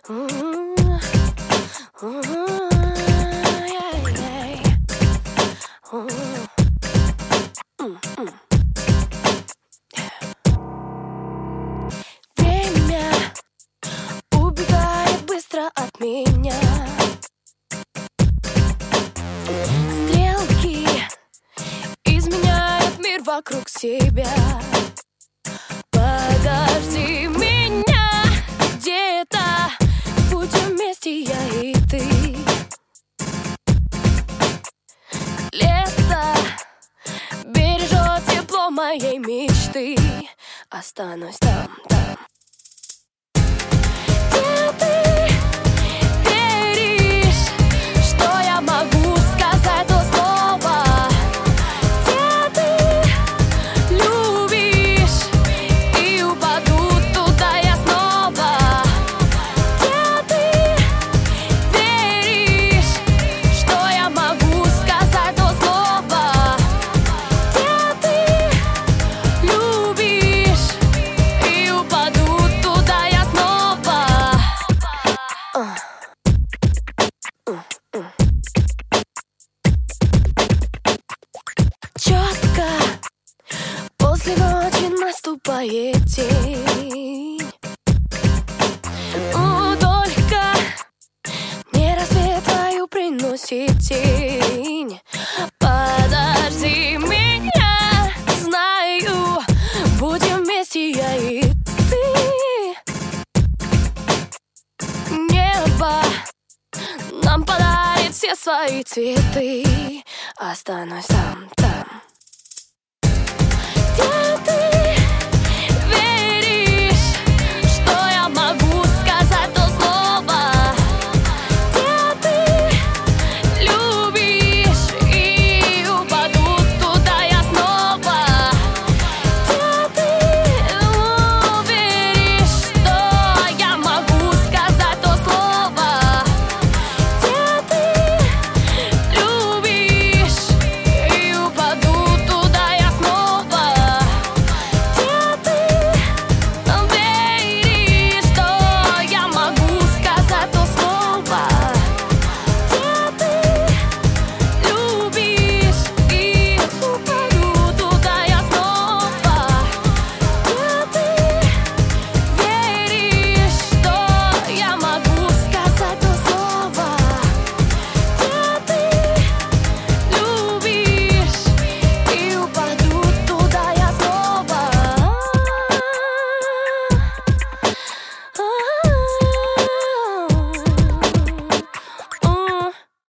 Время убегает быстро от меня. Стрелки изменяют мир вокруг себя. Подожди меня где-то, будем вместе я и ты. Лето бережет тепло моей мечты. Останусь там. Где ты веришь, что я могу сказать то слово? Где ты любишь, и упаду туда я снова. Где ты веришь, что я могу сказать то слово? Где ты любишь, и упаду туда я снова. Четко после ночи наступает день. Только не рассвет твою приносит тень. Подожди меня, знаю, будем вместе я и ты. Небо нам подарит все свои цветы. Останусь там.